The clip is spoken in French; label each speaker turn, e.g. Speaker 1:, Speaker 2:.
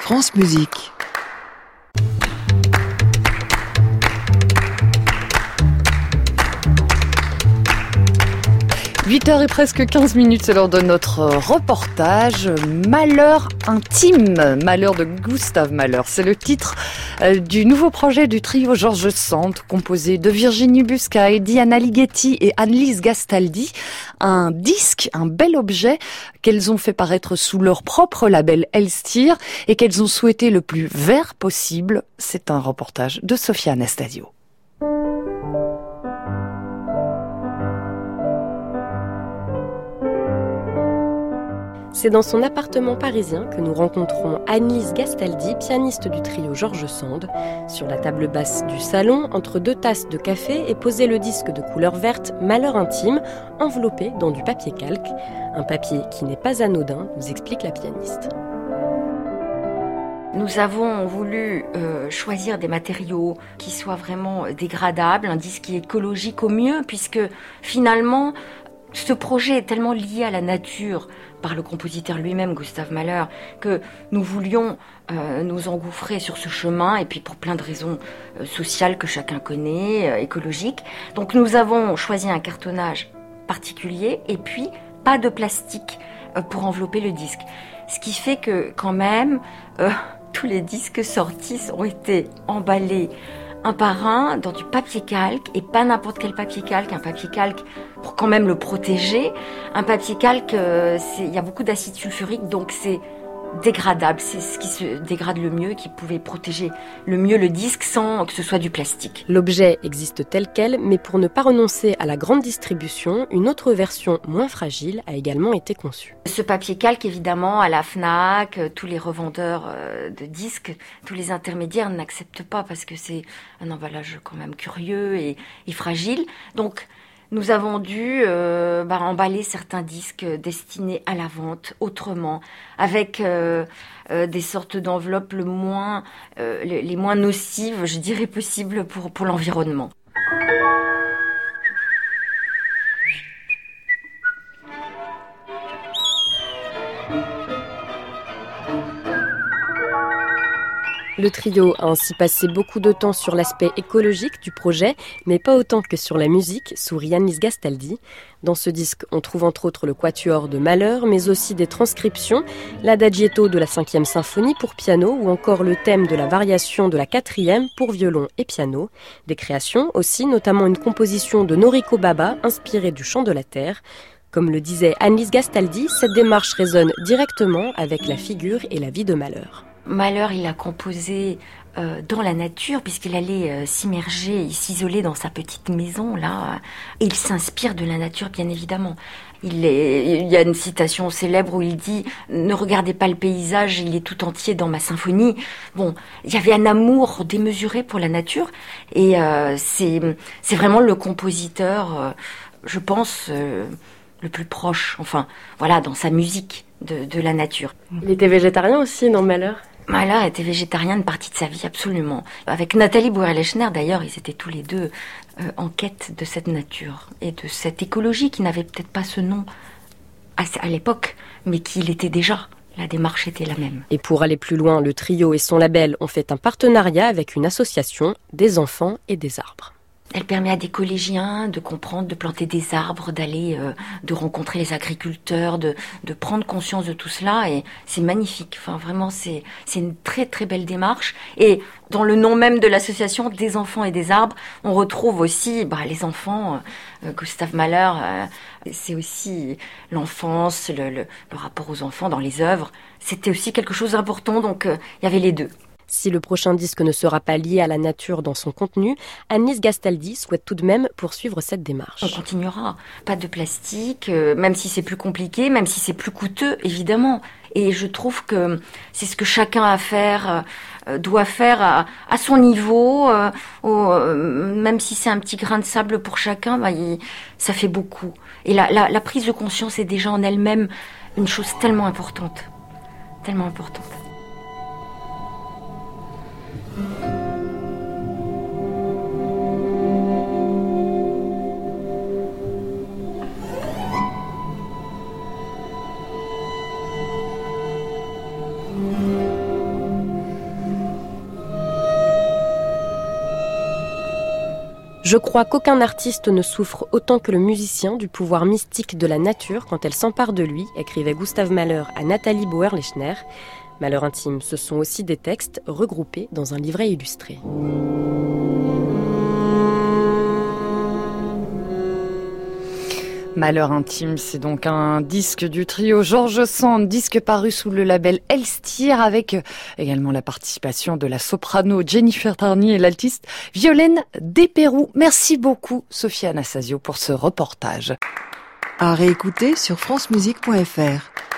Speaker 1: France Musique. « 8h et presque 15 minutes, c'est l'heure de notre reportage Malheur intime, Malheur de Gustave Mahler. C'est le titre du nouveau projet du trio Georges Sand, composé de Virginie Buscaille, Diana Ligeti et Annelise Gastaldi. Un disque, un bel objet qu'elles ont fait paraître sous leur propre label Elstir et qu'elles ont souhaité le plus vert possible. C'est un reportage de Sophia Anastasio.
Speaker 2: C'est dans son appartement parisien que nous rencontrons Annelise Gastaldi, pianiste du trio Georges Sand. Sur la table basse du salon, entre deux tasses de café, est posé le disque de couleur verte Malheur intime, enveloppé dans du papier calque. Un papier qui n'est pas anodin, nous explique la pianiste.
Speaker 3: Nous avons voulu choisir des matériaux qui soient vraiment dégradables, un disque qui est écologique au mieux, puisque finalement, ce projet est tellement lié à la nature par le compositeur lui-même, Gustave Mahler, que nous voulions nous engouffrer sur ce chemin, et puis pour plein de raisons sociales que chacun connaît, écologiques. Donc nous avons choisi un cartonnage particulier, et puis pas de plastique pour envelopper le disque. Ce qui fait que quand même, tous les disques sortis ont été emballés un par un dans du papier calque, et pas n'importe quel papier calque, un papier calque pour quand même le protéger. Un papier calque, il y a beaucoup d'acide sulfurique, donc c'est dégradable, c'est ce qui se dégrade le mieux, qui pouvait protéger le mieux le disque sans que ce soit du plastique.
Speaker 2: L'objet existe tel quel, mais pour ne pas renoncer à la grande distribution, une autre version moins fragile a également été conçue.
Speaker 3: Ce papier calque, évidemment, à la Fnac, tous les revendeurs de disques, tous les intermédiaires n'acceptent pas parce que c'est un emballage quand même curieux et fragile. Donc, nous avons dû emballer certains disques destinés à la vente autrement, avec des sortes d'enveloppes les moins nocives, je dirais, possible pour l'environnement.
Speaker 2: Le trio a ainsi passé beaucoup de temps sur l'aspect écologique du projet, mais pas autant que sur la musique, sourit Annelise Gastaldi. Dans ce disque, on trouve entre autres le quatuor de Mahler, mais aussi des transcriptions, l'adagietto de la 5e symphonie pour piano ou encore le thème de la variation de la 4e pour violon et piano. Des créations aussi, notamment une composition de Noriko Baba inspirée du chant de la terre. Comme le disait Annelise Gastaldi, cette démarche résonne directement avec la figure et la vie de Mahler.
Speaker 3: Mahler, il a composé dans la nature, puisqu'il allait s'immerger et s'isoler dans sa petite maison, là. Et il s'inspire de la nature, bien évidemment. Il y a une citation célèbre où il dit « Ne regardez pas le paysage, il est tout entier dans ma symphonie ». Bon, il y avait un amour démesuré pour la nature, et c'est vraiment le compositeur, je pense, le plus proche, enfin, voilà, dans sa musique de la nature.
Speaker 2: Il était végétarien aussi, non, Mahler ?
Speaker 3: Mahler était végétarien une partie de sa vie, absolument. Avec Nathalie Bourré-Lechner, d'ailleurs, ils étaient tous les deux en quête de cette nature et de cette écologie qui n'avait peut-être pas ce nom à l'époque, mais qui l'était déjà. La démarche était la même.
Speaker 2: Et pour aller plus loin, le trio et son label ont fait un partenariat avec une association, des enfants et des arbres.
Speaker 3: Elle permet à des collégiens de comprendre, de planter des arbres, de rencontrer les agriculteurs, de prendre conscience de tout cela, et c'est magnifique. Enfin, vraiment, c'est une très très belle démarche. Et dans le nom même de l'association des enfants et des arbres, on retrouve aussi les enfants. Gustave Mahler, c'est aussi l'enfance, le rapport aux enfants dans les œuvres. C'était aussi quelque chose d'important, donc il y avait les deux.
Speaker 2: Si le prochain disque ne sera pas lié à la nature dans son contenu, Annelise Gastaldi souhaite tout de même poursuivre cette démarche.
Speaker 3: On continuera. Pas de plastique, même si c'est plus compliqué, même si c'est plus coûteux, évidemment. Et je trouve que c'est ce que chacun doit faire à son niveau, même si c'est un petit grain de sable pour chacun, ça fait beaucoup. Et la prise de conscience est déjà en elle-même une chose tellement importante. Tellement importante.
Speaker 2: Je crois qu'aucun artiste ne souffre autant que le musicien du pouvoir mystique de la nature quand elle s'empare de lui, écrivait Gustav Mahler à Nathalie Bauer-Lechner. Malheur intime, ce sont aussi des textes regroupés dans un livret illustré.
Speaker 1: Malheur intime, c'est donc un disque du trio George Sand, disque paru sous le label Elstir, avec également la participation de la soprano Jennifer Tarnier et l'altiste Violaine Despérou. Merci beaucoup Sophie Anastasio pour ce reportage.
Speaker 4: À réécouter sur francemusique.fr.